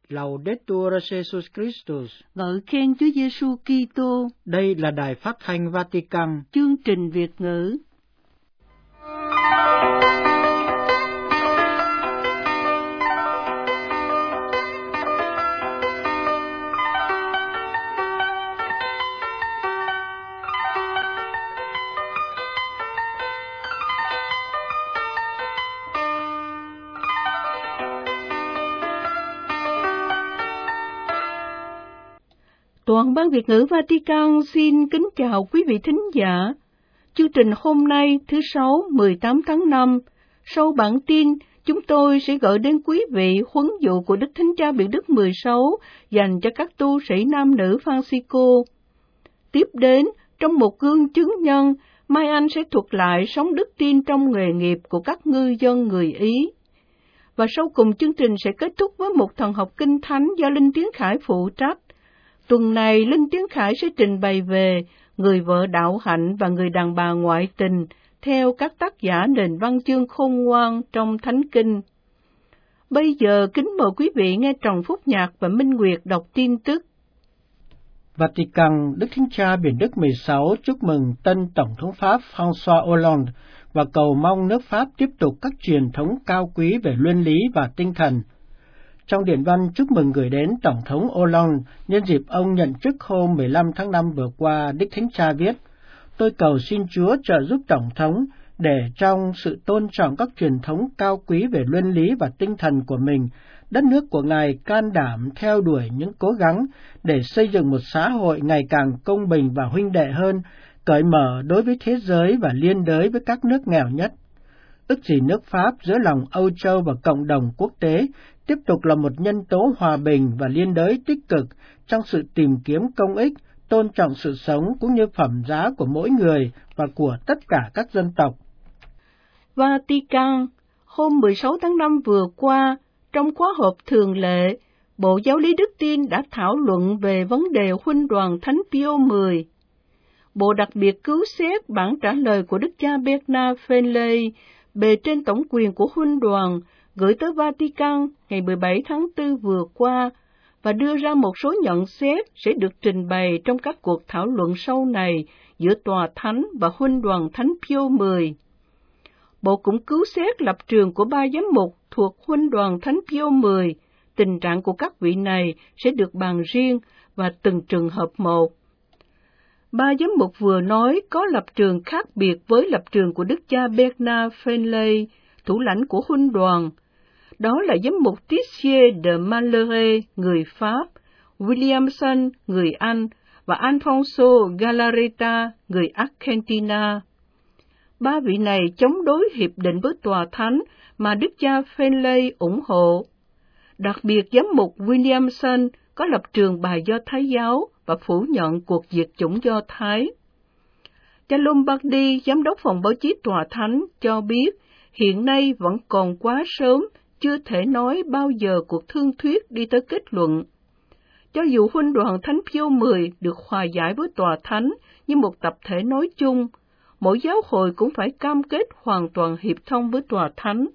Laudetur Jesus Christus. Ngợi khen Chúa Giêsu Kitô. Đây là Đài Phát thanh Vatican. Chương trình Việt ngữ. Toàn ban Việt ngữ Vatican xin kính chào quý vị thính giả. Chương trình hôm nay thứ Sáu 18 tháng 5, sau bản tin, chúng tôi sẽ gửi đến quý vị huấn dụ của Đức Thánh Cha Biển Đức 16 dành cho các tu sĩ nam nữ Francisco. Tiếp đến, trong một gương chứng nhân, Mai Anh sẽ thuật lại sống đức tin trong nghề nghiệp của các ngư dân người Ý. Và sau cùng chương trình sẽ kết thúc với một thần học kinh thánh do Linh Tiến Khải phụ trách. Tuần này, Linh Tiến Khải sẽ trình bày về người vợ đạo hạnh và người đàn bà ngoại tình theo các tác giả nền văn chương khôn ngoan trong Thánh Kinh. Bây giờ, kính mời quý vị nghe Trần Phúc Nhạc và Minh Nguyệt đọc tin tức. Vatican, Đức Thánh Cha Biển Đức 16 chúc mừng tân Tổng thống Pháp François Hollande và cầu mong nước Pháp tiếp tục các truyền thống cao quý về luân lý và tinh thần. Trong điện văn chúc mừng gửi đến Tổng thống Hollande nhân dịp ông nhận chức hôm 15 tháng 5 vừa qua, Đức Thánh Cha viết: Tôi cầu xin Chúa trợ giúp Tổng thống để trong sự tôn trọng các truyền thống cao quý về luân lý và tinh thần của mình, đất nước của Ngài can đảm theo đuổi những cố gắng để xây dựng một xã hội ngày càng công bình và huynh đệ hơn, cởi mở đối với thế giới và liên đới với các nước nghèo nhất. Ước gì nước Pháp giữa lòng Âu Châu và cộng đồng quốc tế tiếp tục là một nhân tố hòa bình và liên đới tích cực trong sự tìm kiếm công ích, tôn trọng sự sống cũng như phẩm giá của mỗi người và của tất cả các dân tộc. Vatican, hôm 16 tháng 5 vừa qua, trong khóa họp thường lệ, Bộ Giáo lý Đức Tin đã thảo luận về vấn đề huynh đoàn Thánh Pio X. Bộ đặc biệt cứu xét bản trả lời của Đức cha Bernard Finlay, bề trên tổng quyền của huynh đoàn, gửi tới Vatican ngày 17 tháng 4 vừa qua và đưa ra một số nhận xét sẽ được trình bày trong các cuộc thảo luận sau này giữa Tòa Thánh và huynh đoàn Thánh Pio X. Bộ cũng cứu xét lập trường của ba giám mục thuộc huynh đoàn Thánh Pio X. Tình trạng của các vị này sẽ được bàn riêng và từng trường hợp một. Ba giám mục vừa nói có lập trường khác biệt với lập trường của Đức cha Bernard Finlay, thủ lãnh của huynh đoàn. Đó là giám mục Tissier de Malherbe, người Pháp, Williamson, người Anh, và Alfonso Galarreta, người Argentina. Ba vị này chống đối hiệp định với Tòa Thánh mà Đức cha Finlay ủng hộ. Đặc biệt, giám mục Williamson có lập trường bài Do Thái giáo và phủ nhận cuộc diệt chủng Do Thái. Cha Lombardi, giám đốc phòng báo chí Tòa Thánh, cho biết hiện nay vẫn còn quá sớm, chưa thể nói bao giờ cuộc thương thuyết đi tới kết luận. Cho dù huynh đoàn Thánh Pio X được hòa giải với Tòa Thánh như một tập thể nói chung, mỗi giáo hội cũng phải cam kết hoàn toàn hiệp thông với Tòa Thánh.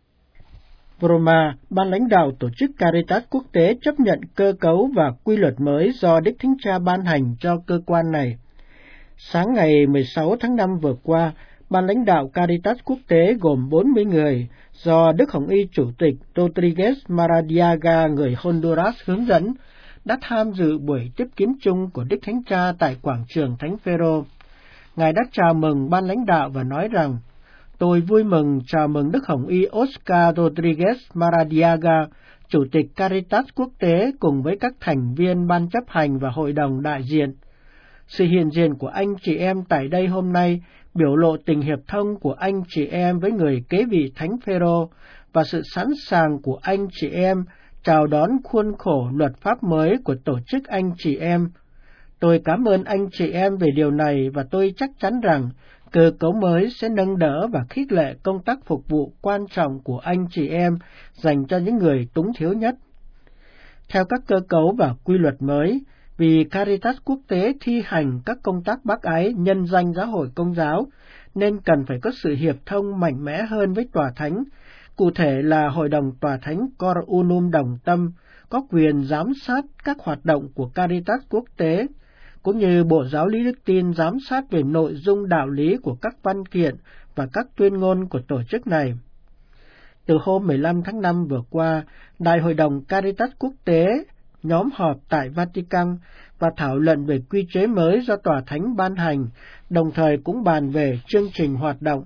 Roma, ban lãnh đạo tổ chức Caritas quốc tế chấp nhận cơ cấu và quy luật mới do Đức Thánh Cha ban hành cho cơ quan này. Sáng ngày 16 tháng 5 vừa qua, ban lãnh đạo Caritas quốc tế gồm 40 người do Đức Hồng Y Chủ tịch Rodriguez Maradiaga người Honduras hướng dẫn đã tham dự buổi tiếp kiến chung của Đức Thánh Cha tại quảng trường Thánh Phêrô. Ngài đã chào mừng ban lãnh đạo và nói rằng: Tôi vui mừng chào mừng Đức Hồng Y Oscar Rodriguez Maradiaga, Chủ tịch Caritas quốc tế cùng với các thành viên ban chấp hành và hội đồng đại diện. Sự hiện diện của anh chị em tại đây hôm nay biểu lộ tình hiệp thông của anh chị em với người kế vị Thánh Phêrô và sự sẵn sàng của anh chị em chào đón khuôn khổ luật pháp mới của tổ chức anh chị em. Tôi cảm ơn anh chị em về điều này và tôi chắc chắn rằng cơ cấu mới sẽ nâng đỡ và khích lệ công tác phục vụ quan trọng của anh chị em dành cho những người túng thiếu nhất. Theo các cơ cấu và quy luật mới, vì Caritas quốc tế thi hành các công tác bác ái nhân danh giáo hội Công giáo, nên cần phải có sự hiệp thông mạnh mẽ hơn với Tòa Thánh, cụ thể là Hội đồng Tòa Thánh Cor Unum đồng tâm, có quyền giám sát các hoạt động của Caritas quốc tế, cũng như Bộ Giáo lý Đức Tin giám sát về nội dung đạo lý của các văn kiện và các tuyên ngôn của tổ chức này. Từ hôm 15 tháng 5 vừa qua, Đại hội đồng Caritas quốc tế nhóm họp tại Vatican và thảo luận về quy chế mới do Tòa Thánh ban hành, đồng thời cũng bàn về chương trình hoạt động.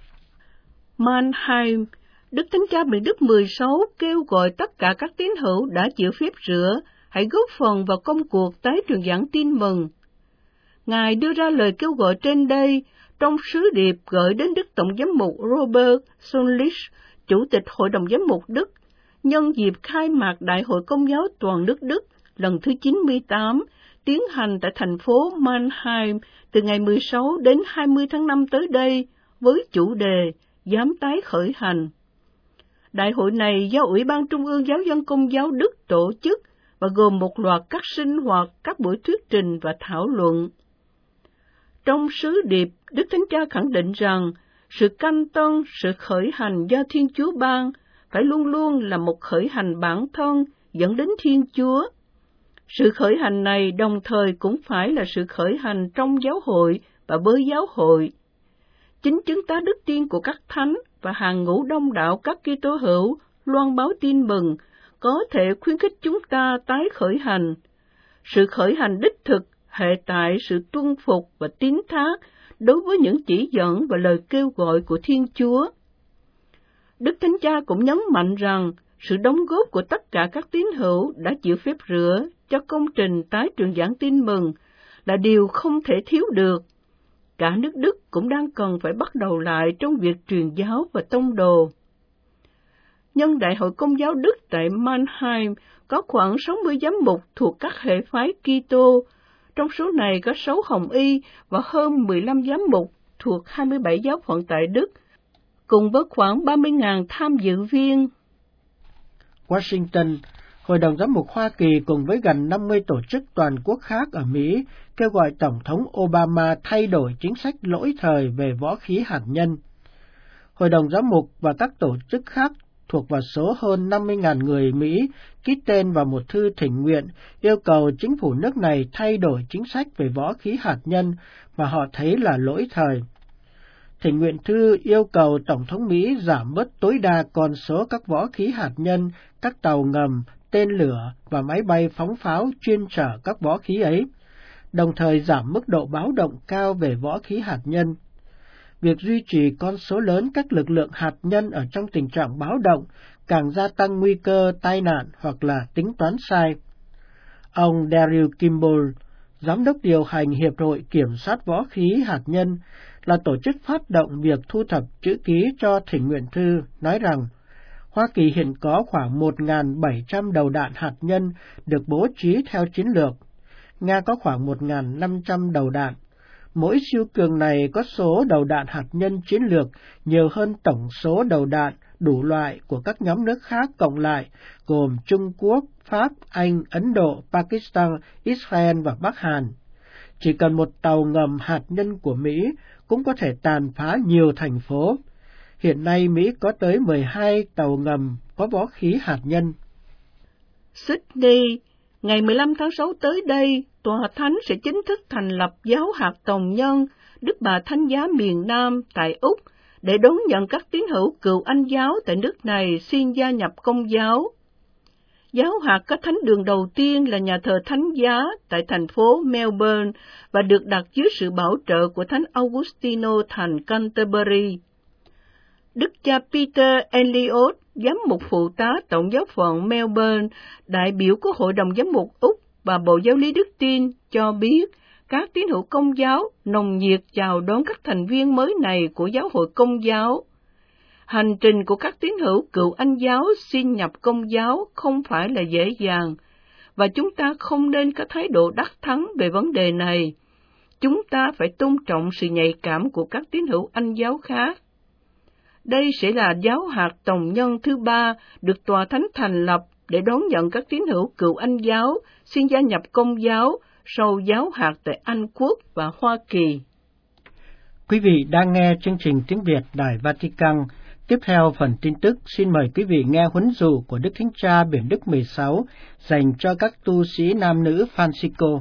Mannheim, Đức Thánh Cha Benedict XVI kêu gọi tất cả các tín hữu đã chịu phép rửa hãy góp phần vào công cuộc tái truyền giảng tin mừng. Ngài đưa ra lời kêu gọi trên đây trong sứ điệp gửi đến Đức Tổng giám mục Robert Sonlich, Chủ tịch Hội đồng Giám mục Đức, nhân dịp khai mạc Đại hội Công giáo toàn nước Đức lần thứ 98, tiến hành tại thành phố Mannheim từ ngày 16 đến 20 tháng 5 tới đây, với chủ đề Dám tái khởi hành. Đại hội này do Ủy ban Trung ương Giáo dân Công giáo Đức tổ chức và gồm một loạt các sinh hoạt, các buổi thuyết trình và thảo luận. Trong sứ điệp, Đức Thánh Cha khẳng định rằng sự canh tân, sự khởi hành do Thiên Chúa ban phải luôn luôn là một khởi hành bản thân dẫn đến Thiên Chúa. Sự khởi hành này đồng thời cũng phải là sự khởi hành trong giáo hội và với giáo hội. Chính chứng tá đức tin của các thánh và hàng ngũ đông đảo các Kitô hữu loan báo tin mừng có thể khuyến khích chúng ta tái khởi hành. Sự khởi hành đích thực hệ tại sự tuân phục và tín thác đối với những chỉ dẫn và lời kêu gọi của Thiên Chúa. Đức Thánh Cha cũng nhấn mạnh rằng sự đóng góp của tất cả các tín hữu đã chịu phép rửa cho công trình tái truyền giảng tin mừng là điều không thể thiếu được. Cả nước Đức cũng đang cần phải bắt đầu lại trong việc truyền giáo và tông đồ. Nhân Đại hội Công giáo Đức tại Mannheim có khoảng 60 giám mục thuộc các hệ phái Kitô, trong số này có 6 hồng y và hơn 15 giám mục thuộc 27 giáo phận tại Đức, cùng với khoảng 30.000 tham dự viên. Washington, Hội đồng Giám mục Hoa Kỳ cùng với gần 50 tổ chức toàn quốc khác ở Mỹ kêu gọi Tổng thống Obama thay đổi chính sách lỗi thời về võ khí hạt nhân. Hội đồng Giám mục và các tổ chức khác thuộc vào số hơn 50.000 người Mỹ ký tên vào một thư thỉnh nguyện yêu cầu chính phủ nước này thay đổi chính sách về võ khí hạt nhân mà họ thấy là lỗi thời. Thỉnh nguyện thư yêu cầu Tổng thống Mỹ giảm bớt tối đa con số các võ khí hạt nhân, các tàu ngầm, tên lửa và máy bay phóng pháo chuyên chở các võ khí ấy, đồng thời giảm mức độ báo động cao về võ khí hạt nhân. Việc duy trì con số lớn các lực lượng hạt nhân ở trong tình trạng báo động càng gia tăng nguy cơ tai nạn hoặc là tính toán sai. Ông Daryl Kimball, Giám đốc điều hành Hiệp hội Kiểm soát Võ khí Hạt nhân, là tổ chức phát động việc thu thập chữ ký cho thỉnh nguyện thư, nói rằng Hoa Kỳ hiện có khoảng 1.700 đầu đạn hạt nhân được bố trí theo chiến lược. Nga có khoảng 1.500 đầu đạn. Mỗi siêu cường này có số đầu đạn hạt nhân chiến lược nhiều hơn tổng số đầu đạn đủ loại của các nhóm nước khác cộng lại, gồm Trung Quốc, Pháp, Anh, Ấn Độ, Pakistan, Israel và Bắc Hàn. Chỉ cần một tàu ngầm hạt nhân của Mỹ cũng có thể tàn phá nhiều thành phố. Hiện nay Mỹ có tới 12 tàu ngầm có võ khí hạt nhân. Sydney, ngày 15 tháng 6 tới đây, Tòa Thánh sẽ chính thức thành lập Giáo hạt Tòng nhân Đức Bà Thánh Giá miền Nam tại Úc để đón nhận các tín hữu cựu Anh giáo tại nước này xin gia nhập Công giáo. Giáo hạt có thánh đường đầu tiên là nhà thờ Thánh Giá tại thành phố Melbourne và được đặt dưới sự bảo trợ của Thánh Augustino thành Canterbury. Đức cha Peter Elliot, giám mục phụ tá Tổng giáo phận Melbourne, đại biểu của Hội đồng Giám mục Úc và Bộ Giáo lý Đức Tin cho biết các tín hữu Công giáo nồng nhiệt chào đón các thành viên mới này của Giáo hội Công giáo. Hành trình của các tín hữu cựu Anh giáo xin nhập Công giáo không phải là dễ dàng, và chúng ta không nên có thái độ đắc thắng về vấn đề này. Chúng ta phải tôn trọng sự nhạy cảm của các tín hữu Anh giáo khác. Đây sẽ là Giáo hạt Tòng nhân thứ 3 được Tòa Thánh thành lập để đón nhận các tín hữu cựu Anh giáo xin gia nhập Công giáo sau Giáo hạt tại Anh Quốc và Hoa Kỳ. Quý vị đang nghe chương trình tiếng Việt Đài Vatican, Tiếp theo phần tin tức, xin mời quý vị nghe huấn dụ của Đức Thánh Cha Biển Đức 16 dành cho các tu sĩ nam nữ Francisco.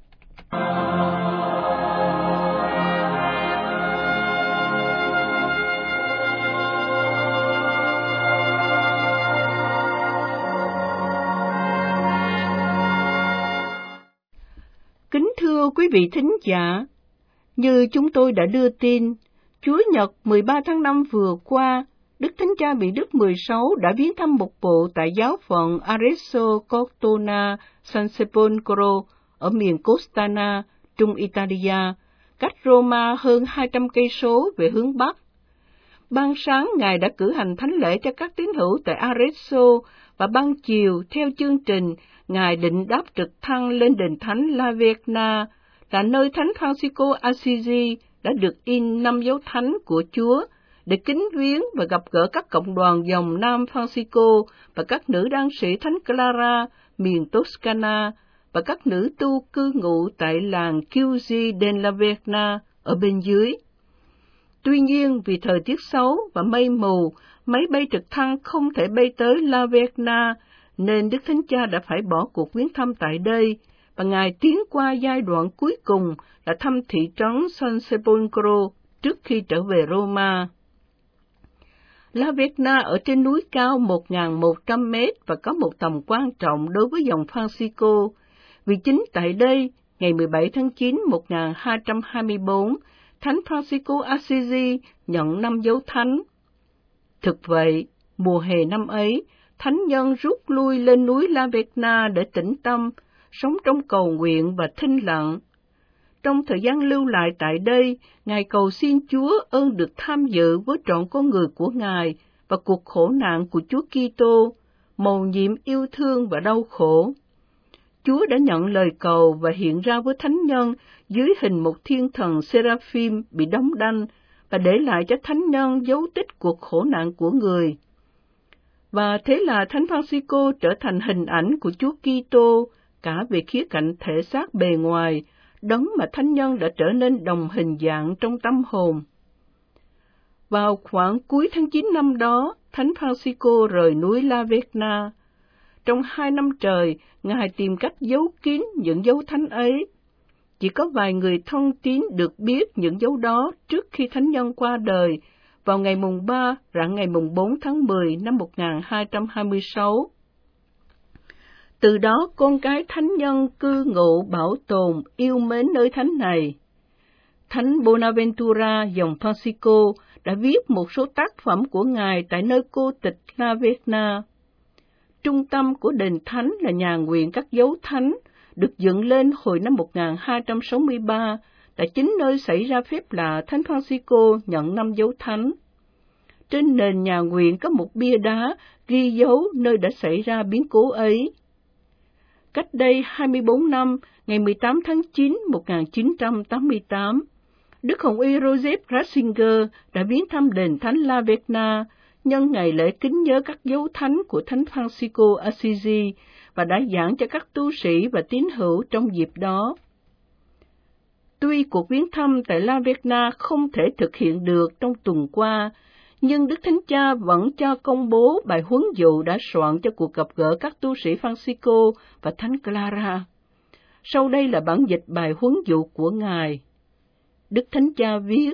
Kính thưa quý vị thính giả, như chúng tôi đã đưa tin, Chúa Nhật 13 tháng 5 vừa qua, Đức Thánh Cha Biển Đức 16 đã viếng thăm một bộ tại giáo phận Arezzo Cortona San Sepolcro ở miền Costana, Trung Italia, cách Roma hơn 200 cây số về hướng Bắc. Ban sáng, Ngài đã cử hành thánh lễ cho các tín hữu tại Arezzo và ban chiều, theo chương trình, Ngài định đáp trực thăng lên đền thánh La Verna, là nơi Thánh Francisco Assisi đã được in 5 dấu thánh của Chúa, để kính viếng và gặp gỡ các cộng đoàn dòng Nam Francisco và các nữ đan sĩ Thánh Clara, miền Toscana, và các nữ tu cư ngụ tại làng Chiusi della Verna ở bên dưới. Tuy nhiên, vì thời tiết xấu và mây mù, máy bay trực thăng không thể bay tới La Verna, nên Đức Thánh Cha đã phải bỏ cuộc viếng thăm tại đây, và Ngài tiến qua giai đoạn cuối cùng là thăm thị trấn San Sepolcro trước khi trở về Roma. La Verna ở trên núi cao 1.100 mét và có một tầm quan trọng đối với dòng Francisco, vì chính tại đây, ngày 17 tháng 9 1224, Thánh Francisco Assisi nhận 5 dấu thánh. Thực vậy, mùa hè năm ấy, thánh nhân rút lui lên núi La Verna để tĩnh tâm, sống trong cầu nguyện và thinh lặng. Trong thời gian lưu lại tại đây, Ngài cầu xin Chúa ơn được tham dự với trọn con người của Ngài và cuộc khổ nạn của Chúa Kitô, mầu nhiệm yêu thương và đau khổ. Chúa đã nhận lời cầu và hiện ra với thánh nhân dưới hình một thiên thần Seraphim bị đóng đanh và để lại cho thánh nhân dấu tích cuộc khổ nạn của người. Và thế là Thánh Francisco trở thành hình ảnh của Chúa Kitô cả về khía cạnh thể xác bề ngoài, đấng mà thánh nhân đã trở nên đồng hình dạng trong tâm hồn. Vào khoảng cuối tháng 9 năm đó, Thánh Francisco rời núi La Verna. Trong 2 năm trời, Ngài tìm cách giấu kín những dấu thánh ấy. Chỉ có vài người thân tín được biết những dấu đó trước khi thánh nhân qua đời, vào ngày mùng 3 rạng ngày mùng 4 tháng 10 năm 1226. Từ đó, con cái thánh nhân cư ngụ bảo tồn, yêu mến nơi thánh này. Thánh Bonaventura dòng Francisco đã viết một số tác phẩm của Ngài tại nơi cô tịch La Verna. Trung tâm của đền thánh là nhà nguyện các dấu thánh, được dựng lên hồi năm 1263, tại chính nơi xảy ra phép lạ Thánh Francisco nhận 5 dấu thánh. Trên nền nhà nguyện có một bia đá ghi dấu nơi đã xảy ra biến cố ấy. Cách đây 24 năm, ngày 18 tháng 9 1988, Đức Hồng Y Joseph Ratzinger đã viếng thăm đền thánh La Verna nhân ngày lễ kính nhớ các dấu thánh của Thánh Francisco Assisi và đã giảng cho các tu sĩ và tín hữu trong dịp đó. Tuy cuộc viếng thăm tại La Verna không thể thực hiện được trong tuần qua, nhưng Đức Thánh Cha vẫn cho công bố bài huấn dụ đã soạn cho cuộc gặp gỡ các tu sĩ Francisco và Thánh Clara. Sau đây là bản dịch bài huấn dụ của Ngài. Đức Thánh Cha viết: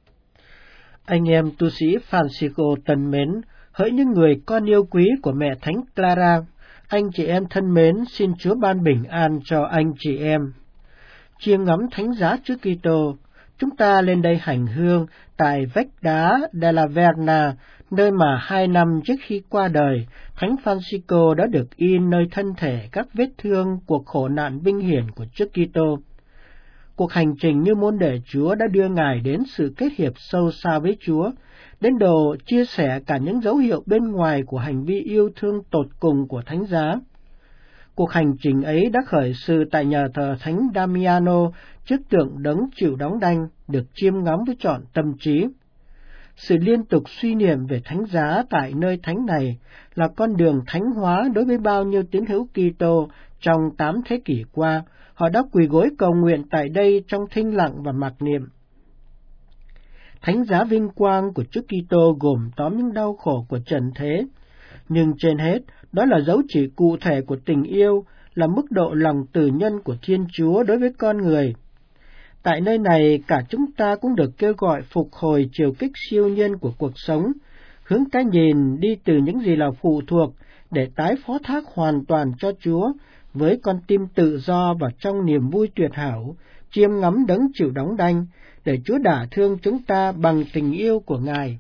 Anh em tu sĩ Francisco thân mến, hỡi những người con yêu quý của mẹ Thánh Clara, anh chị em thân mến, xin Chúa ban bình an cho anh chị em. Chiêm ngắm thánh giá Chúa Kitô, chúng ta lên đây hành hương tại vách đá della Verna, nơi mà 2 năm trước khi qua đời, Thánh Francisco đã được in nơi thân thể các vết thương cuộc khổ nạn vinh hiển của Chúa Kitô. Cuộc hành trình như môn đệ Chúa đã đưa Ngài đến sự kết hiệp sâu xa với Chúa, đến độ chia sẻ cả những dấu hiệu bên ngoài của hành vi yêu thương tột cùng của Thánh giá. Cuộc hành trình ấy đã khởi sự tại nhà thờ Thánh Damiano trước tượng đấng chịu đóng đanh, được chiêm ngắm với trọn tâm trí. Sự liên tục suy niệm về Thánh giá tại nơi thánh này là con đường thánh hóa đối với bao nhiêu tín hữu Kitô trong 8 thế kỷ qua. Họ đã quỳ gối cầu nguyện tại đây trong thinh lặng và mặc niệm. Thánh giá vinh quang của Chúa Kitô gồm tóm những đau khổ của trần thế, nhưng trên hết, đó là dấu chỉ cụ thể của tình yêu, là mức độ lòng từ nhân của Thiên Chúa đối với con người. Tại nơi này, cả chúng ta cũng được kêu gọi phục hồi chiều kích siêu nhân của cuộc sống, hướng cái nhìn đi từ những gì là phụ thuộc để tái phó thác hoàn toàn cho Chúa, với con tim tự do và trong niềm vui tuyệt hảo, chiêm ngắm đấng chịu đóng đanh, để Chúa đả thương chúng ta bằng tình yêu của Ngài.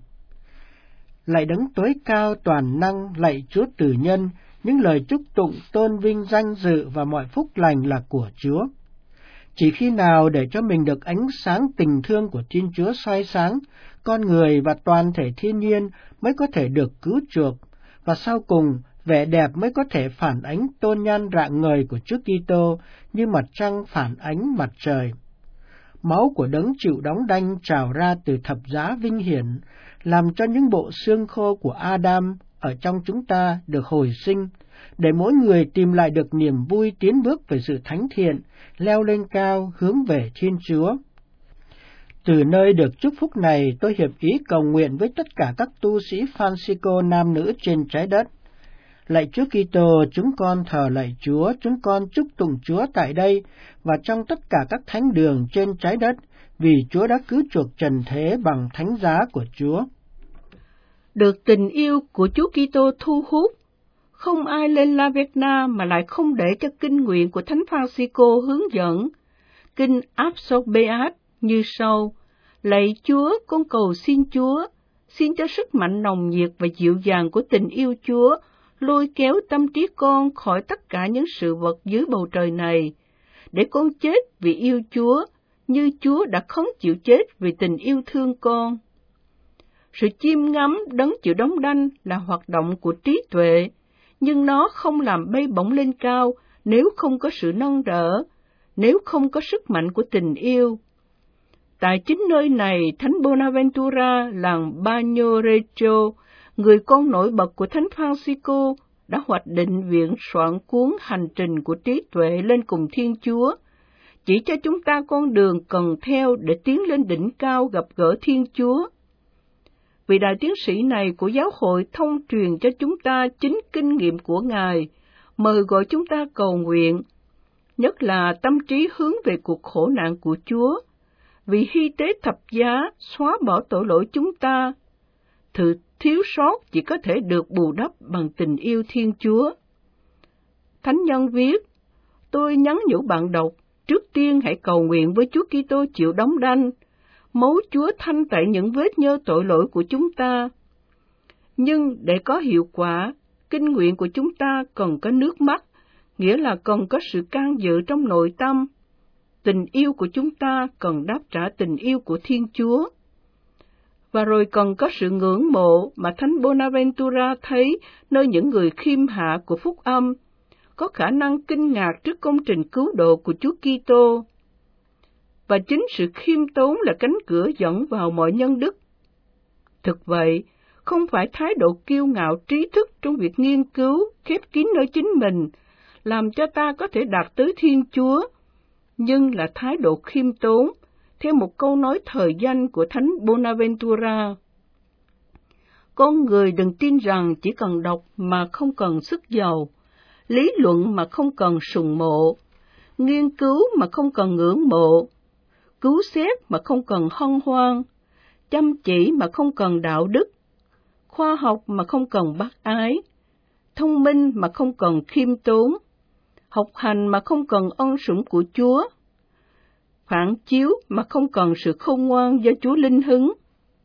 Lạy đấng tối cao toàn năng, lạy Chúa Từ Nhân, những lời chúc tụng tôn vinh danh dự và mọi phúc lành là của Chúa. Chỉ khi nào để cho mình được ánh sáng tình thương của Thiên Chúa soi sáng, con người và toàn thể thiên nhiên mới có thể được cứu chuộc, và sau cùng, vẻ đẹp mới có thể phản ánh tôn nhan rạng ngời của Chúa Kitô như mặt trăng phản ánh mặt trời. Máu của đấng chịu đóng đanh trào ra từ thập giá vinh hiển, làm cho những bộ xương khô của Adam ở trong chúng ta được hồi sinh, để mỗi người tìm lại được niềm vui tiến bước về sự thánh thiện, leo lên cao hướng về Thiên Chúa. Từ nơi được chúc phúc này, tôi hiệp ý cầu nguyện với tất cả các tu sĩ Francisco nam nữ trên trái đất. Lạy Chúa Kitô, chúng con thờ lạy Chúa, chúng con chúc tụng Chúa tại đây và trong tất cả các thánh đường trên trái đất, vì Chúa đã cứu chuộc trần thế bằng thánh giá của Chúa. Được tình yêu của Chúa Kitô thu hút, không ai lên La Verna mà lại không để cho kinh nguyện của Thánh Francisco hướng dẫn. Kinh Absolbeat như sau: Lạy Chúa, con cầu xin Chúa, xin cho sức mạnh nồng nhiệt và dịu dàng của tình yêu Chúa lôi kéo tâm trí con khỏi tất cả những sự vật dưới bầu trời này, để con chết vì yêu Chúa, như Chúa đã khấn chịu chết vì tình yêu thương con. Sự chiêm ngắm đấng chịu đóng đanh là hoạt động của trí tuệ, nhưng nó không làm bay bổng lên cao nếu không có sự nâng đỡ, nếu không có sức mạnh của tình yêu. Tại chính nơi này, Thánh Bonaventura làng Bagnoregio, người con nổi bật của Thánh Francisco, đã hoạch định viện soạn cuốn Hành trình của trí tuệ lên cùng Thiên Chúa, chỉ cho chúng ta con đường cần theo để tiến lên đỉnh cao gặp gỡ Thiên Chúa. Vị đại tiến sĩ này của giáo hội thông truyền cho chúng ta chính kinh nghiệm của Ngài, mời gọi chúng ta cầu nguyện, nhất là tâm trí hướng về cuộc khổ nạn của Chúa, vì hy tế thập giá xóa bỏ tội lỗi chúng ta. Sự thiếu sót chỉ có thể được bù đắp bằng tình yêu Thiên Chúa. Thánh nhân viết: Tôi nhắn nhủ bạn đọc, trước tiên hãy cầu nguyện với Chúa Kitô chịu đóng đanh, máu Chúa thanh tẩy những vết nhơ tội lỗi của chúng ta. Nhưng để có hiệu quả, kinh nguyện của chúng ta cần có nước mắt, nghĩa là cần có sự can dự trong nội tâm. Tình yêu của chúng ta cần đáp trả tình yêu của Thiên Chúa. Và rồi cần có sự ngưỡng mộ mà Thánh Bonaventura thấy nơi những người khiêm hạ của phúc âm, có khả năng kinh ngạc trước công trình cứu độ của Chúa Kitô. Và chính sự khiêm tốn là cánh cửa dẫn vào mọi nhân đức. Thực vậy, không phải thái độ kiêu ngạo trí thức trong việc nghiên cứu, khép kín nơi chính mình, làm cho ta có thể đạt tới Thiên Chúa, nhưng là thái độ khiêm tốn, theo một câu nói thời danh của Thánh Bonaventura. Con người đừng tin rằng chỉ cần đọc mà không cần sức giàu, lý luận mà không cần sùng mộ, nghiên cứu mà không cần ngưỡng mộ, cứu xét mà không cần hân hoan, chăm chỉ mà không cần đạo đức, khoa học mà không cần bác ái, thông minh mà không cần khiêm tốn, học hành mà không cần ân sủng của Chúa, phản chiếu mà không cần sự khôn ngoan do Chúa linh hứng.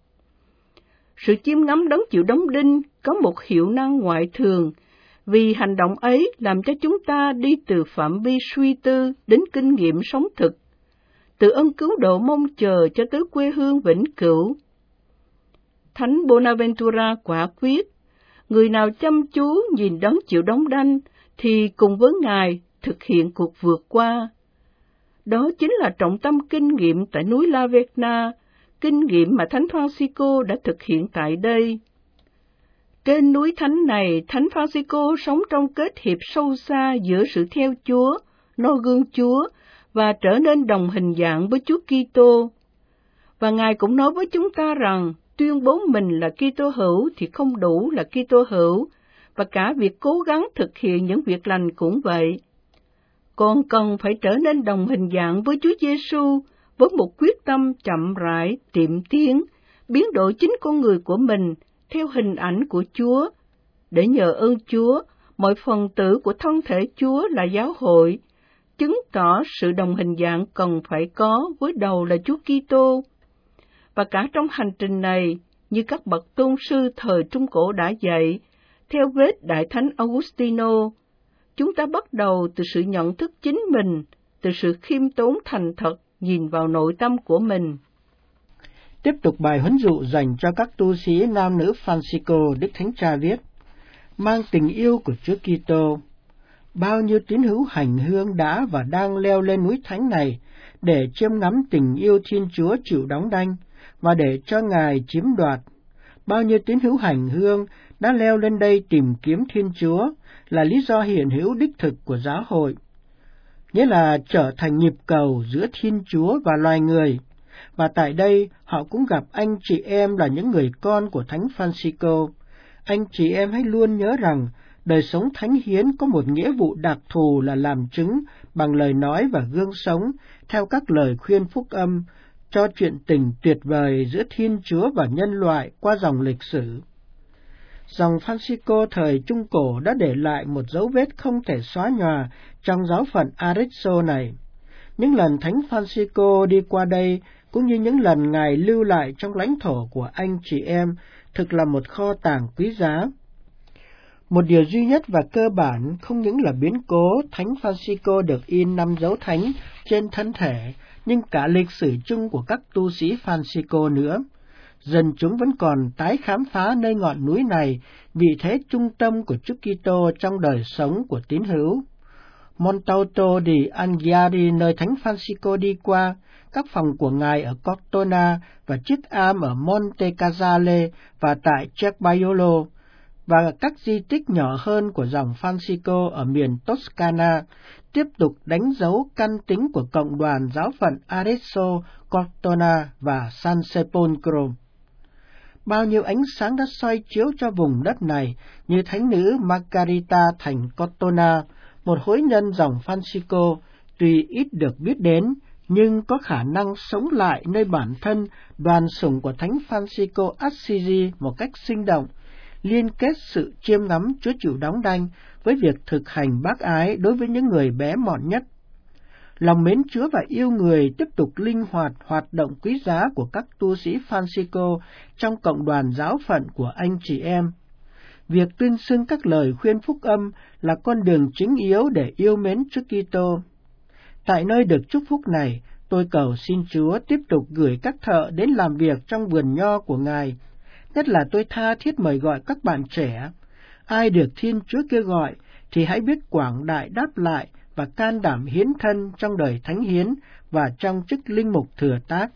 Sự chiêm ngắm đấng chịu đóng đinh có một hiệu năng ngoại thường, vì hành động ấy làm cho chúng ta đi từ phạm vi suy tư đến kinh nghiệm sống thực, từ ân cứu độ mong chờ cho tới quê hương vĩnh cửu. Thánh Bonaventura quả quyết, người nào chăm chú nhìn đấng chịu đóng đanh thì cùng với Ngài thực hiện cuộc vượt qua. Đó chính là trọng tâm kinh nghiệm tại núi La Verna, kinh nghiệm mà Thánh Francisco đã thực hiện tại đây. Trên núi thánh này, Thánh Francisco sống trong kết hiệp sâu xa giữa sự theo Chúa, noi gương Chúa và trở nên đồng hình dạng với Chúa Kitô. Và Ngài cũng nói với chúng ta rằng tuyên bố mình là Kitô hữu thì không đủ là Kitô hữu, và cả việc cố gắng thực hiện những việc lành cũng vậy. Còn cần phải trở nên đồng hình dạng với Chúa Giêsu với một quyết tâm chậm rãi, tiệm tiến, biến đổi chính con người của mình theo hình ảnh của Chúa, để nhờ ơn Chúa, mọi phần tử của thân thể Chúa là giáo hội, chứng tỏ sự đồng hình dạng cần phải có với đầu là Chúa Kitô. Và cả trong hành trình này, như các bậc tôn sư thời Trung Cổ đã dạy, theo vết Đại Thánh Augustino, chúng ta bắt đầu từ sự nhận thức chính mình, từ sự khiêm tốn thành thật nhìn vào nội tâm của mình. Tiếp tục bài huấn dụ dành cho các tu sĩ nam nữ Francisco, Đức Thánh Cha viết: mang tình yêu của Chúa Kitô. Bao nhiêu tín hữu hành hương đã và đang leo lên núi Thánh này để chiêm ngắm tình yêu Thiên Chúa chịu đóng đanh và để cho Ngài chiếm đoạt. Bao nhiêu tín hữu hành hương đã leo lên đây tìm kiếm Thiên Chúa là lý do hiện hữu đích thực của giáo hội, nghĩa là trở thành nhịp cầu giữa Thiên Chúa và loài người. Và tại đây họ cũng gặp anh chị em là những người con của Thánh Francisco. Anh chị em hãy luôn nhớ rằng đời sống thánh hiến có một nghĩa vụ đặc thù là làm chứng bằng lời nói và gương sống theo các lời khuyên phúc âm cho chuyện tình tuyệt vời giữa Thiên Chúa và nhân loại qua dòng lịch sử. Dòng Francisco thời Trung Cổ đã để lại một dấu vết không thể xóa nhòa trong giáo phận Arezzo này. Những lần Thánh Francisco đi qua đây, cũng như những lần Ngài lưu lại trong lãnh thổ của anh chị em, thực là một kho tàng quý giá. Một điều duy nhất và cơ bản không những là biến cố Thánh Francisco được in 5 dấu thánh trên thân thể, nhưng cả lịch sử chung của các tu sĩ Francisco nữa. Dân chúng vẫn còn tái khám phá nơi ngọn núi này, vị thế trung tâm của Chúa Kitô trong đời sống của tín hữu. Montalto di Anghiari, nơi Thánh Francisco đi qua, các phòng của Ngài ở Cortona và chiếc am ở Monte Casale và tại Cervaiolo, và các di tích nhỏ hơn của dòng Francisco ở miền Toscana, tiếp tục đánh dấu căn tính của cộng đoàn giáo phận Arezzo, Cortona và San Sepolcro. Bao nhiêu ánh sáng đã soi chiếu cho vùng đất này, như thánh nữ Margarita thành Cortona, một hối nhân dòng Francisco, tuy ít được biết đến, nhưng có khả năng sống lại nơi bản thân đoàn sủng của Thánh Francisco Assisi một cách sinh động, liên kết sự chiêm ngắm Chúa chịu đóng đanh với việc thực hành bác ái đối với những người bé mọn nhất. Lòng mến Chúa và yêu người tiếp tục linh hoạt hoạt động quý giá của các tu sĩ Francisco trong cộng đoàn giáo phận của anh chị em. Việc tuyên xưng các lời khuyên phúc âm là con đường chính yếu để yêu mến Chúa Kitô. Tại nơi được chúc phúc này, tôi cầu xin Chúa tiếp tục gửi các thợ đến làm việc trong vườn nho của Ngài. Nhất là tôi tha thiết mời gọi các bạn trẻ. Ai được Thiên Chúa kêu gọi thì hãy biết quảng đại đáp lại và can đảm hiến thân trong đời thánh hiến và trong chức linh mục thừa tác.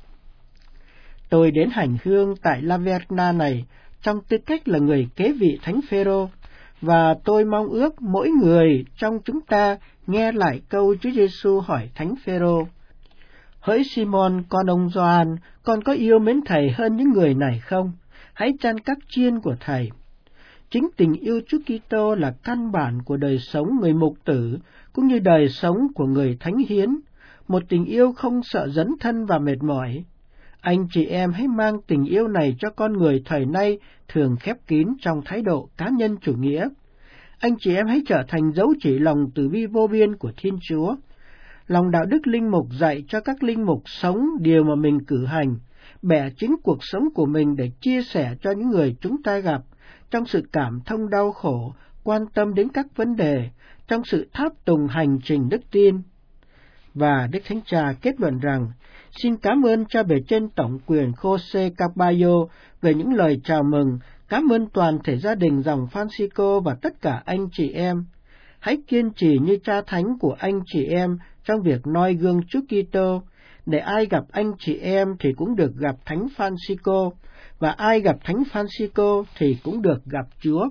Tôi đến hành hương tại La Verna này trong tư cách là người kế vị Thánh Phêrô, và tôi mong ước mỗi người trong chúng ta nghe lại câu Chúa Giêsu hỏi Thánh Phêrô: hỡi Simon con ông Gioan, con có yêu mến thầy hơn những người này không? Hãy chăn các chiên của thầy. Chính tình yêu Chúa Kitô là căn bản của đời sống người mục tử, cũng như đời sống của người thánh hiến, một tình yêu không sợ dấn thân và mệt mỏi. Anh chị em hãy mang tình yêu này cho con người thời nay thường khép kín trong thái độ cá nhân chủ nghĩa. Anh chị em hãy trở thành dấu chỉ lòng từ bi vô biên của Thiên Chúa. Lòng đạo đức linh mục dạy cho các linh mục sống điều mà mình cử hành, bẻ chính cuộc sống của mình để chia sẻ cho những người chúng ta gặp, trong sự cảm thông đau khổ, quan tâm đến các vấn đề, trong sự tháp tùng hành trình đức tin. Và Đức Thánh Cha kết luận rằng, xin cảm ơn cha bề trên tổng quyền Jose Carballo về những lời chào mừng, cảm ơn toàn thể gia đình dòng Francisco và tất cả anh chị em. Hãy kiên trì như cha thánh của anh chị em trong việc noi gương Chúa Kitô, để ai gặp anh chị em thì cũng được gặp Thánh Francisco, và ai gặp Thánh Francisco thì cũng được gặp Chúa.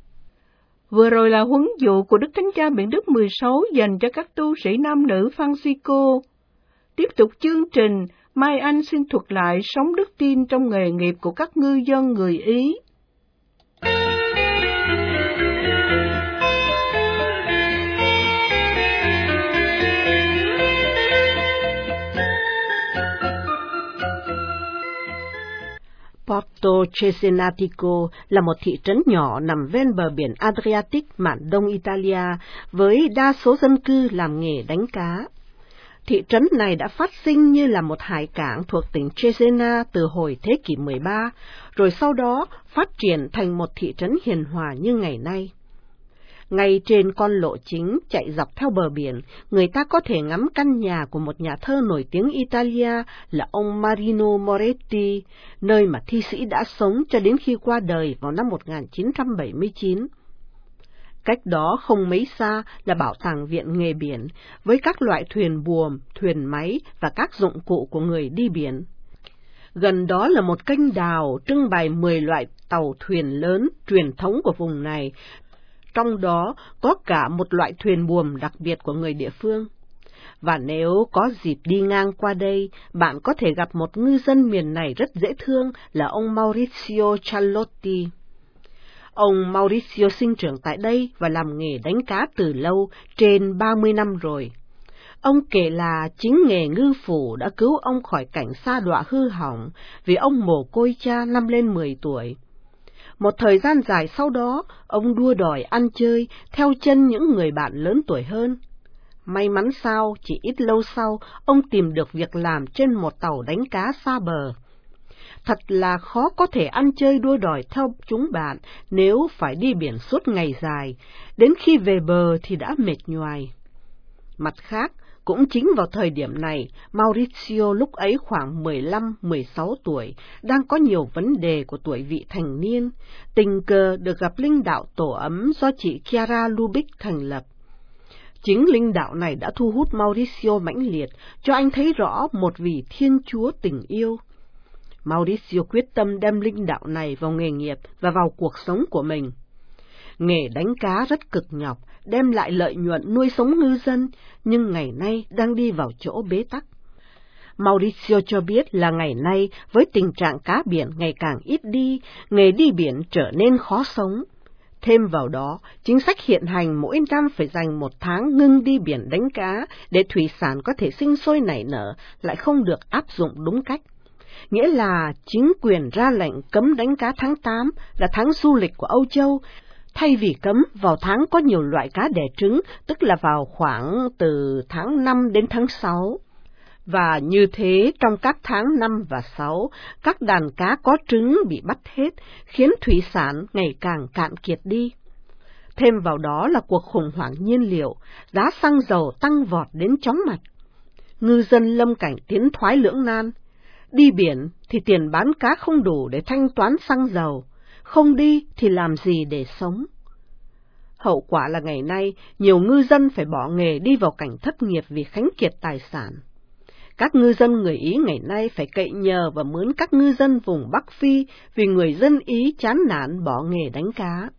Vừa rồi là huấn dụ của Đức Thánh Cha Biển Đức 16 dành cho các tu sĩ nam nữ Francisco. Tiếp tục chương trình, Mai Anh xin thuật lại sống đức tin trong nghề nghiệp của các ngư dân người Ý. Porto Cesenatico là một thị trấn nhỏ nằm ven bờ biển Adriatic mạn đông Italia, với đa số dân cư làm nghề đánh cá. Thị trấn này đã phát sinh như là một hải cảng thuộc tỉnh Cesena từ hồi thế kỷ 13, rồi sau đó phát triển thành một thị trấn hiền hòa như ngày nay. Ngay trên con lộ chính chạy dọc theo bờ biển, người ta có thể ngắm căn nhà của một nhà thơ nổi tiếng Italia là ông Marino Moretti, nơi mà thi sĩ đã sống cho đến khi qua đời vào năm 1979. Cách đó không mấy xa là bảo tàng viện nghề biển, với các loại thuyền buồm, thuyền máy và các dụng cụ của người đi biển. Gần đó là một kênh đào trưng bày 10 loại tàu thuyền lớn truyền thống của vùng này, trong đó có cả một loại thuyền buồm đặc biệt của người địa phương. Và nếu có dịp đi ngang qua đây, bạn có thể gặp một ngư dân miền này rất dễ thương là ông Maurizio Ciallotti. Ông Maurizio sinh trưởng tại đây và làm nghề đánh cá từ lâu, trên 30 năm rồi. Ông kể là chính nghề ngư phủ đã cứu ông khỏi cảnh sa đọa hư hỏng vì ông mồ côi cha năm lên 10 tuổi. Một thời gian dài sau đó, ông đua đòi ăn chơi, theo chân những người bạn lớn tuổi hơn. May mắn sao, chỉ ít lâu sau, ông tìm được việc làm trên một tàu đánh cá xa bờ. Thật là khó có thể ăn chơi đua đòi theo chúng bạn nếu phải đi biển suốt ngày dài, đến khi về bờ thì đã mệt nhoài. Mặt khác, cũng chính vào thời điểm này, Maurizio lúc ấy khoảng 15-16 tuổi, đang có nhiều vấn đề của tuổi vị thành niên, tình cờ được gặp linh đạo tổ ấm do chị Chiara Lubich thành lập. Chính linh đạo này đã thu hút Maurizio mãnh liệt, cho anh thấy rõ một vị Thiên Chúa tình yêu. Maurizio quyết tâm đem linh đạo này vào nghề nghiệp và vào cuộc sống của mình. Nghề đánh cá rất cực nhọc, đem lại lợi nhuận nuôi sống ngư dân, nhưng ngày nay đang đi vào chỗ bế tắc. Maurizio cho biết là ngày nay, với tình trạng cá biển ngày càng ít đi, nghề đi biển trở nên khó sống. Thêm vào đó, chính sách hiện hành mỗi năm phải dành 1 tháng ngưng đi biển đánh cá để thủy sản có thể sinh sôi nảy nở lại không được áp dụng đúng cách. Nghĩa là chính quyền ra lệnh cấm đánh cá tháng 8 là tháng du lịch của Âu Châu, thay vì cấm vào tháng có nhiều loại cá đẻ trứng, tức là vào khoảng từ tháng 5 đến tháng 6. Và như thế, trong các tháng 5 và 6, các đàn cá có trứng bị bắt hết, khiến thủy sản ngày càng cạn kiệt đi. Thêm vào đó là cuộc khủng hoảng nhiên liệu, giá xăng dầu tăng vọt đến chóng mặt. Ngư dân lâm cảnh tiến thoái lưỡng nan. Đi biển thì tiền bán cá không đủ để thanh toán xăng dầu, không đi thì làm gì để sống. Hậu quả là ngày nay, nhiều ngư dân phải bỏ nghề đi vào cảnh thất nghiệp vì khánh kiệt tài sản. Các ngư dân người Ý ngày nay phải cậy nhờ và mướn các ngư dân vùng Bắc Phi vì người dân Ý chán nản bỏ nghề đánh cá.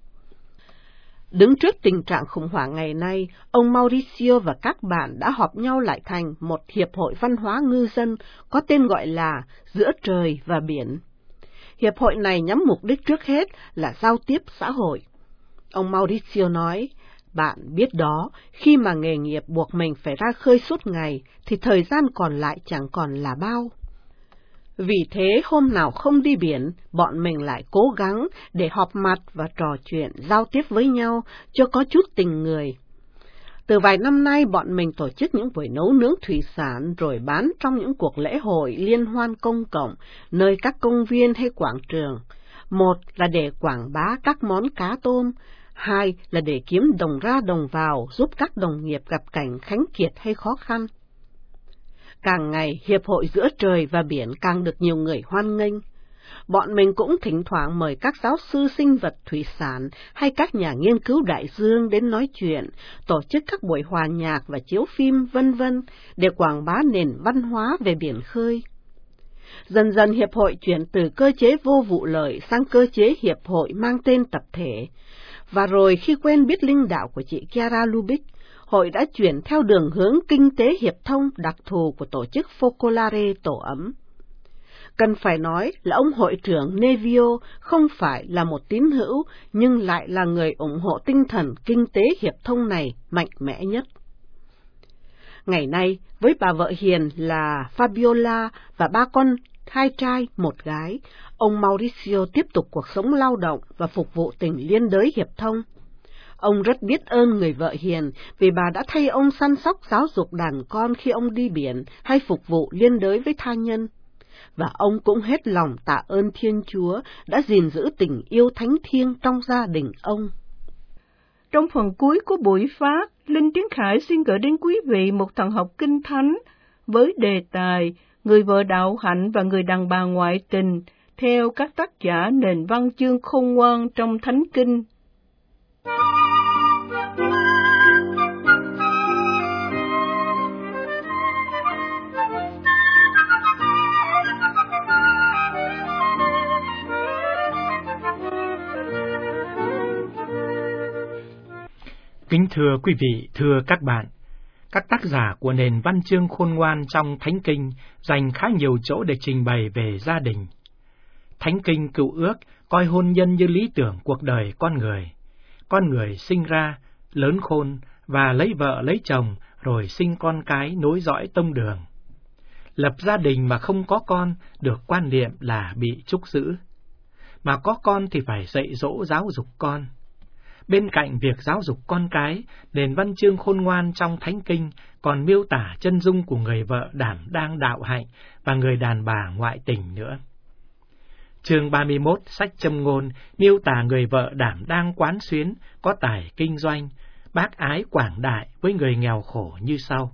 Đứng trước tình trạng khủng hoảng ngày nay, ông Maurizio và các bạn đã họp nhau lại thành một hiệp hội văn hóa ngư dân có tên gọi là Giữa Trời và Biển. Hiệp hội này nhắm mục đích trước hết là giao tiếp xã hội. Ông Maurizio nói, bạn biết đó, khi mà nghề nghiệp buộc mình phải ra khơi suốt ngày, thì thời gian còn lại chẳng còn là bao. Vì thế hôm nào không đi biển, bọn mình lại cố gắng để họp mặt và trò chuyện, giao tiếp với nhau cho có chút tình người. Từ vài năm nay bọn mình tổ chức những buổi nấu nướng thủy sản rồi bán trong những cuộc lễ hội liên hoan công cộng, nơi các công viên hay quảng trường. Một là để quảng bá các món cá tôm, hai là để kiếm đồng ra đồng vào giúp các đồng nghiệp gặp cảnh khánh kiệt hay khó khăn. Càng ngày, Hiệp hội Giữa Trời và Biển càng được nhiều người hoan nghênh. Bọn mình cũng thỉnh thoảng mời các giáo sư sinh vật thủy sản hay các nhà nghiên cứu đại dương đến nói chuyện, tổ chức các buổi hòa nhạc và chiếu phim v.v. để quảng bá nền văn hóa về biển khơi. Dần dần Hiệp hội chuyển từ cơ chế vô vụ lợi sang cơ chế Hiệp hội mang tên tập thể. Và rồi khi quen biết linh đạo của chị Chiara Lubich, hội đã chuyển theo đường hướng kinh tế hiệp thông đặc thù của tổ chức Focolare tổ ấm. Cần phải nói là ông hội trưởng Nevio không phải là một tín hữu, nhưng lại là người ủng hộ tinh thần kinh tế hiệp thông này mạnh mẽ nhất. Ngày nay, với bà vợ hiền là Fabiola và 3 con, 2 trai, 1 gái, ông Mauricio tiếp tục cuộc sống lao động và phục vụ tỉnh liên đới hiệp thông. Ông rất biết ơn người vợ hiền vì bà đã thay ông săn sóc giáo dục đàn con khi ông đi biển hay phục vụ liên đới với tha nhân. Và ông cũng hết lòng tạ ơn Thiên Chúa đã gìn giữ tình yêu thánh thiêng trong gia đình ông. Trong phần cuối của buổi phát, Linh Tiến Khải xin gửi đến quý vị một thần học kinh thánh với đề tài Người vợ đạo hạnh và người đàn bà ngoại tình theo các tác giả nền văn chương khôn ngoan trong Thánh Kinh. Kính thưa quý vị, thưa các bạn, các tác giả của nền văn chương khôn ngoan trong Thánh Kinh dành khá nhiều chỗ để trình bày về gia đình. Thánh Kinh Cựu Ước coi hôn nhân như lý tưởng cuộc đời con người. Con người sinh ra, lớn khôn và lấy vợ lấy chồng rồi sinh con cái nối dõi tông đường. Lập gia đình mà không có con được quan niệm là bị trúc giữ. Mà có con thì phải dạy dỗ giáo dục con. Bên cạnh việc giáo dục con cái, nền văn chương khôn ngoan trong Thánh Kinh còn miêu tả chân dung của người vợ đảm đang đạo hạnh và người đàn bà ngoại tình nữa. Chương 31 sách Châm ngôn miêu tả người vợ đảm đang quán xuyến, có tài kinh doanh, bác ái quảng đại với người nghèo khổ như sau.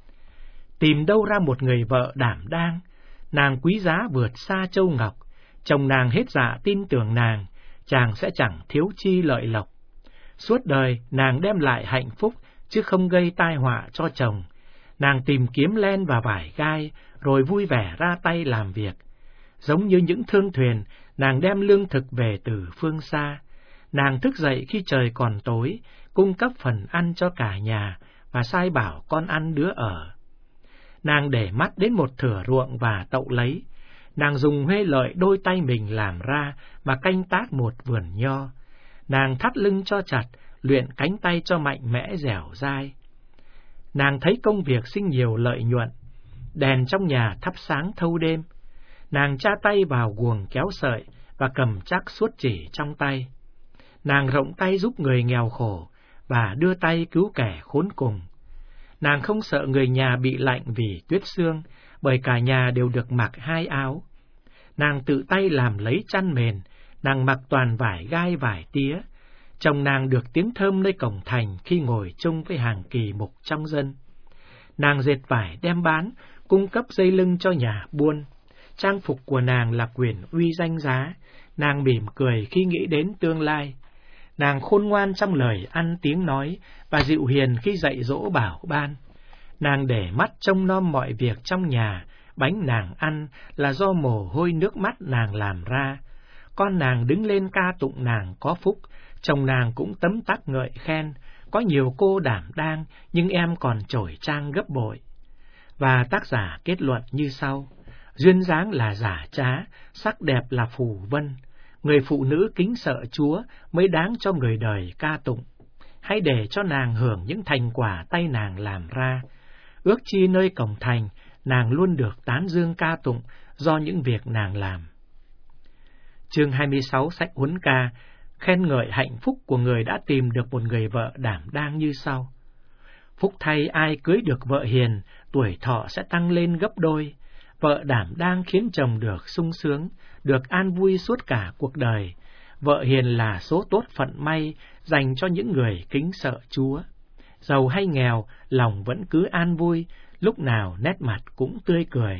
Tìm đâu ra một người vợ đảm đang, nàng quý giá vượt xa châu ngọc, chồng nàng hết dạ tin tưởng nàng, chàng sẽ chẳng thiếu chi lợi lộc. Suốt đời nàng đem lại hạnh phúc, chứ không gây tai họa cho chồng. Nàng tìm kiếm len và vải gai, rồi vui vẻ ra tay làm việc. Giống như những thương thuyền, nàng đem lương thực về từ phương xa. Nàng thức dậy khi trời còn tối, cung cấp phần ăn cho cả nhà, và sai bảo con ăn đứa ở. Nàng để mắt đến một thửa ruộng và tậu lấy. Nàng dùng huê lợi đôi tay mình làm ra, mà canh tác một vườn nho. Nàng thắt lưng cho chặt, luyện cánh tay cho mạnh mẽ dẻo dai. Nàng thấy công việc sinh nhiều lợi nhuận, đèn trong nhà thắp sáng thâu đêm. Nàng tra tay vào guồng kéo sợi và cầm chắc suốt chỉ trong tay. Nàng rộng tay giúp người nghèo khổ và đưa tay cứu kẻ khốn cùng. Nàng không sợ người nhà bị lạnh vì tuyết sương, bởi cả nhà đều được mặc 2 áo. Nàng tự tay làm lấy chăn mền, nàng mặc toàn vải gai vải tía. Chồng nàng được tiếng thơm nơi cổng thành khi ngồi chung với hàng kỳ mục trong dân. Nàng dệt vải đem bán, cung cấp dây lưng cho nhà buôn. Trang phục của nàng là quyền uy danh giá, nàng mỉm cười khi nghĩ đến tương lai. Nàng khôn ngoan trong lời ăn tiếng nói, và dịu hiền khi dạy dỗ bảo ban. Nàng để mắt trông nom mọi việc trong nhà, bánh nàng ăn là do mồ hôi nước mắt nàng làm ra. Con nàng đứng lên ca tụng nàng có phúc, chồng nàng cũng tấm tắc ngợi khen, có nhiều cô đảm đang, nhưng em còn trổi trang gấp bội. Và tác giả kết luận như sau: duyên dáng là giả trá, sắc đẹp là phù vân. Người phụ nữ kính sợ Chúa mới đáng cho người đời ca tụng. Hãy để cho nàng hưởng những thành quả tay nàng làm ra. Ước chi nơi cổng thành, nàng luôn được tán dương ca tụng do những việc nàng làm. Chương 26 sách Huấn Ca khen ngợi hạnh phúc của người đã tìm được một người vợ đảm đang như sau: phúc thay ai cưới được vợ hiền, tuổi thọ sẽ tăng lên gấp đôi. Vợ đảm đang khiến chồng được sung sướng, được an vui suốt cả cuộc đời. Vợ hiền là số tốt phận may dành cho những người kính sợ Chúa. Giàu hay nghèo, lòng vẫn cứ an vui, lúc nào nét mặt cũng tươi cười.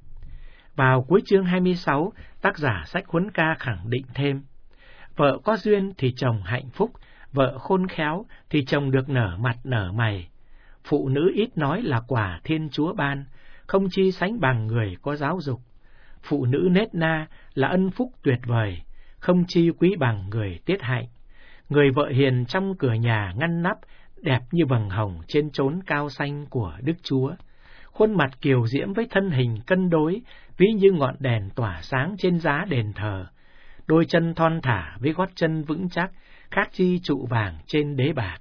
Vào cuối chương 26, tác giả sách Huấn Ca khẳng định thêm: vợ có duyên thì chồng hạnh phúc, vợ khôn khéo thì chồng được nở mặt nở mày. Phụ nữ ít nói là quả Thiên Chúa ban, không chi sánh bằng người có giáo dục. Phụ nữ nết na là ân phúc tuyệt vời, không chi quý bằng người tiết hạnh. Người vợ hiền trong cửa nhà ngăn nắp, đẹp như vầng hồng trên chốn cao xanh của Đức Chúa. Khuôn mặt kiều diễm với thân hình cân đối, ví như ngọn đèn tỏa sáng trên giá đền thờ. Đôi chân thon thả với gót chân vững chắc, khác chi trụ vàng trên đế bạc.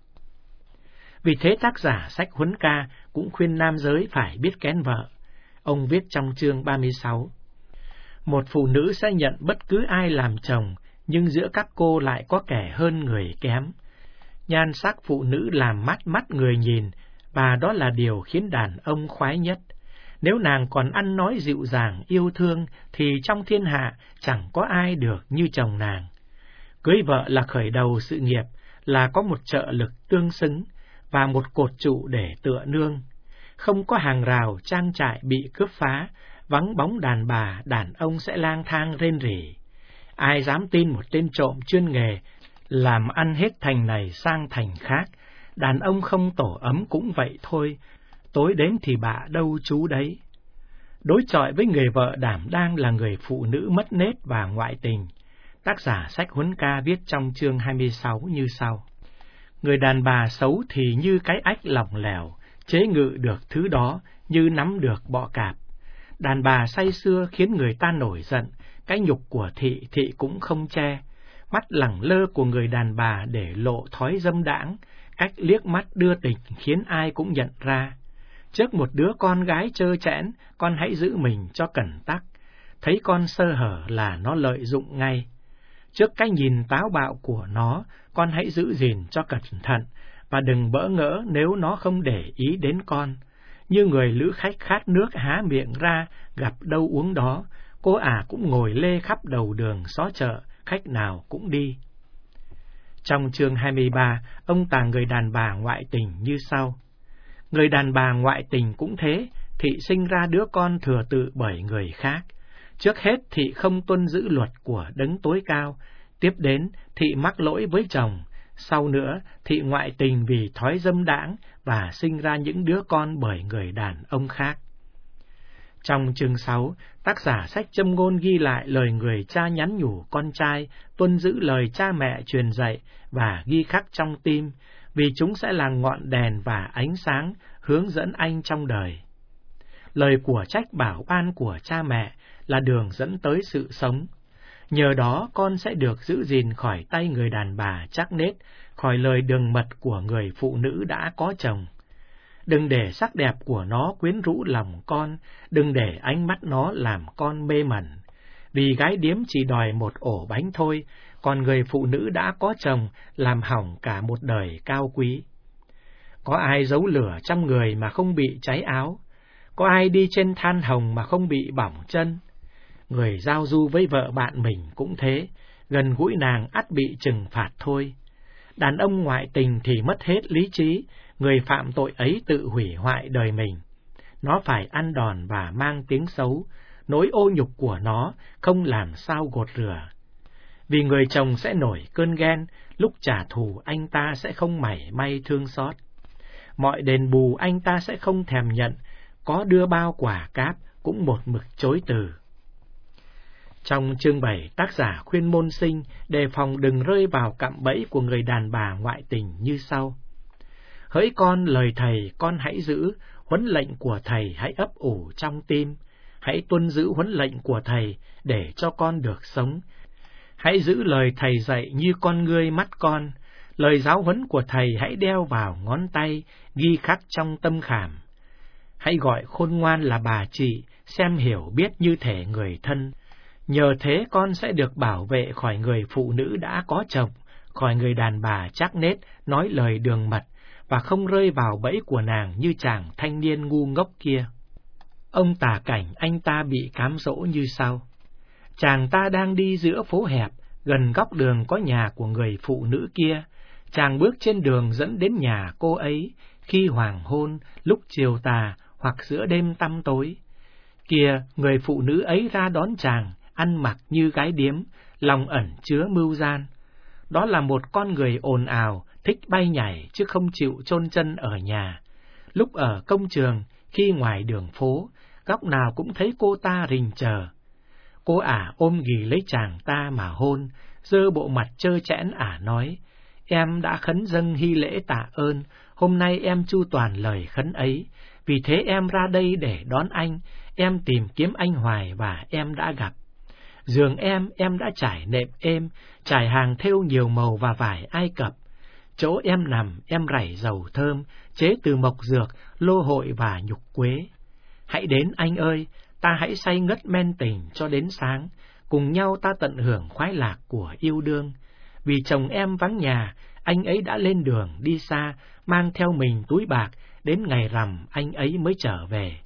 Vì thế tác giả sách Huấn Ca cũng khuyên nam giới phải biết kén vợ. Ông viết trong chương 36: Một phụ nữ sẽ nhận bất cứ ai làm chồng, nhưng giữa các cô lại có kẻ hơn người kém. Nhan sắc phụ nữ làm mắt người nhìn, và đó là điều khiến đàn ông khoái nhất. Nếu nàng còn ăn nói dịu dàng, yêu thương, thì trong thiên hạ chẳng có ai được như chồng nàng. Cưới vợ là khởi đầu sự nghiệp, là có một trợ lực tương xứng, và một cột trụ để tựa nương. Không có hàng rào trang trại bị cướp phá, vắng bóng đàn bà, đàn ông sẽ lang thang rên rỉ. Ai dám tin một tên trộm chuyên nghề, làm ăn hết thành này sang thành khác, đàn ông không tổ ấm cũng vậy thôi, tối đến thì bạ đâu chú đấy. Đối chọi với người vợ đảm đang là người phụ nữ mất nết và ngoại tình, tác giả sách Huấn Ca viết trong chương 26 như sau: Người đàn bà xấu thì như cái ách lỏng lẻo, chế ngự được thứ đó như nắm được bọ cạp. Đàn bà say sưa khiến người ta nổi giận, cái nhục của thị cũng không che. Mắt lẳng lơ của người đàn bà để lộ thói dâm đãng, cách liếc mắt đưa tình khiến ai cũng nhận ra. Trước một đứa con gái trơ trẽn, con hãy giữ mình cho cẩn tắc. Thấy con sơ hở là nó lợi dụng ngay. Trước cái nhìn táo bạo của nó, con hãy giữ gìn cho cẩn thận, và đừng bỡ ngỡ nếu nó không để ý đến con. Như người lữ khách khát nước há miệng ra, gặp đâu uống đó, cô ả cũng ngồi lê khắp đầu đường xó chợ, khách nào cũng đi. Trong chương 23, ông tả người đàn bà ngoại tình như sau: Người đàn bà ngoại tình cũng thế, thị sinh ra đứa con thừa tự bởi người khác. Trước hết thị không tuân giữ luật của đấng tối cao, tiếp đến thị mắc lỗi với chồng, sau nữa thị ngoại tình vì thói dâm đãng và sinh ra những đứa con bởi người đàn ông khác. Trong chương 6, tác giả sách Châm Ngôn ghi lại lời người cha nhắn nhủ con trai tuân giữ lời cha mẹ truyền dạy và ghi khắc trong tim, vì chúng sẽ là ngọn đèn và ánh sáng hướng dẫn anh trong đời. Lời của trách bảo ban của cha mẹ là đường dẫn tới sự sống. Nhờ đó con sẽ được giữ gìn khỏi tay người đàn bà chắc nết, khỏi lời đường mật của người phụ nữ đã có chồng. Đừng để sắc đẹp của nó quyến rũ lòng con, đừng để ánh mắt nó làm con mê mẩn. Vì gái điếm chỉ đòi một ổ bánh thôi, còn người phụ nữ đã có chồng làm hỏng cả một đời cao quý. Có ai giấu lửa trong người mà không bị cháy áo? Có ai đi trên than hồng mà không bị bỏng chân? Người giao du với vợ bạn mình cũng thế, gần gũi nàng ắt bị trừng phạt thôi. Đàn ông ngoại tình thì mất hết lý trí, người phạm tội ấy tự hủy hoại đời mình. Nó phải ăn đòn và mang tiếng xấu, nỗi ô nhục của nó không làm sao gột rửa. Vì người chồng sẽ nổi cơn ghen, lúc trả thù anh ta sẽ không mảy may thương xót. Mọi đền bù anh ta sẽ không thèm nhận, có đưa bao quả cáp cũng một mực chối từ. Trong chương 7, tác giả khuyên môn sinh đề phòng đừng rơi vào cạm bẫy của người đàn bà ngoại tình như sau: Hỡi con, lời thầy con hãy giữ, huấn lệnh của thầy hãy ấp ủ trong tim. Hãy tuân giữ huấn lệnh của thầy để cho con được sống. Hãy giữ lời thầy dạy như con ngươi mắt con. Lời giáo huấn của thầy hãy đeo vào ngón tay, ghi khắc trong tâm khảm. Hãy gọi khôn ngoan là bà chị, xem hiểu biết như thể người thân. Nhờ thế con sẽ được bảo vệ khỏi người phụ nữ đã có chồng, khỏi người đàn bà chắc nết nói lời đường mật, và không rơi vào bẫy của nàng như chàng thanh niên ngu ngốc kia. Ông tả cảnh anh ta bị cám dỗ như sau: Chàng ta đang đi giữa phố hẹp, gần góc đường có nhà của người phụ nữ kia. Chàng bước trên đường dẫn đến nhà cô ấy, khi hoàng hôn, lúc chiều tà, hoặc giữa đêm tăm tối. Kìa, người phụ nữ ấy ra đón chàng, ăn mặc như gái điếm, lòng ẩn chứa mưu gian. Đó là một con người ồn ào, thích bay nhảy chứ không chịu chôn chân ở nhà. Lúc ở công trường, khi ngoài đường phố, góc nào cũng thấy cô ta rình chờ. Cô ả ôm ghì lấy chàng ta mà hôn, giơ bộ mặt trơ trẽn ả nói: Em đã khấn dâng hy lễ tạ ơn, hôm nay em chu toàn lời khấn ấy, vì thế em ra đây để đón anh, em tìm kiếm anh hoài và em đã gặp. Giường em đã trải nệm êm, trải hàng thêu nhiều màu và vải Ai Cập. Chỗ em nằm em rải dầu thơm, chế từ mộc dược, lô hội và nhục quế. Hãy đến anh ơi, ta hãy say ngất men tình cho đến sáng, cùng nhau ta tận hưởng khoái lạc của yêu đương. Vì chồng em vắng nhà, anh ấy đã lên đường đi xa, mang theo mình túi bạc, đến ngày rằm anh ấy mới trở về.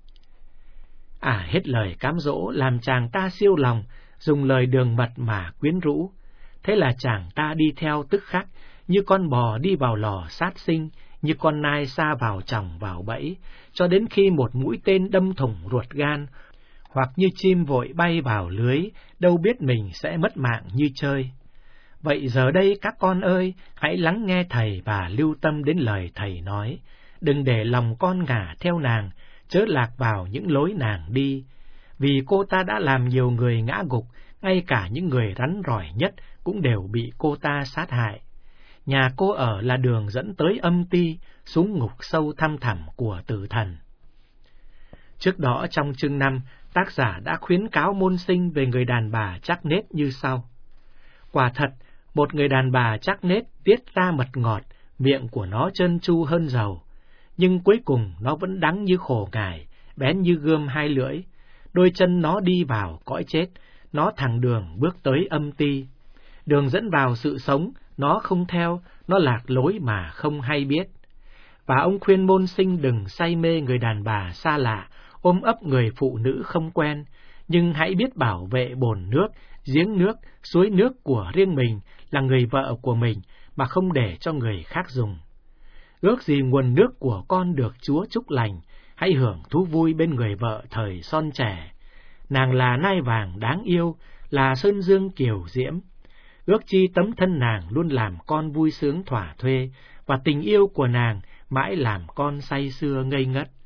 Hết lời cám dỗ làm chàng ta siêu lòng, dùng lời đường mật mà quyến rũ. Thế là chàng ta đi theo tức khắc, như con bò đi vào lò sát sinh, như con nai sa vào chòng vào bẫy, cho đến khi một mũi tên đâm thủng ruột gan, hoặc như chim vội bay vào lưới, đâu biết mình sẽ mất mạng như chơi. Vậy giờ đây các con ơi, hãy lắng nghe thầy và lưu tâm đến lời thầy nói. Đừng để lòng con ngả theo nàng, chớ lạc vào những lối nàng đi. Vì cô ta đã làm nhiều người ngã gục, ngay cả những người rắn rỏi nhất cũng đều bị cô ta sát hại. Nhà cô ở là đường dẫn tới âm ti, xuống ngục sâu thăm thẳm của tử thần. Trước đó trong chương 5, tác giả đã khuyến cáo môn sinh về người đàn bà chắc nết như sau. Quả thật, một người đàn bà chắc nết tiết ra mật ngọt, miệng của nó trơn tru hơn dầu, nhưng cuối cùng nó vẫn đắng như khổ ngải, bén như gươm hai lưỡi. Đôi chân nó đi vào cõi chết, nó thẳng đường bước tới âm ti. Đường dẫn vào sự sống, nó không theo, nó lạc lối mà không hay biết. Và ông khuyên môn sinh đừng say mê người đàn bà xa lạ, ôm ấp người phụ nữ không quen, nhưng hãy biết bảo vệ bồn nước, giếng nước, suối nước của riêng mình là người vợ của mình, mà không để cho người khác dùng. Ước gì nguồn nước của con được Chúa chúc lành, hãy hưởng thú vui bên người vợ thời son trẻ. Nàng là nai vàng đáng yêu, là sơn dương kiều diễm. Ước chi tấm thân nàng luôn làm con vui sướng thỏa thuê, và tình yêu của nàng mãi làm con say sưa ngây ngất.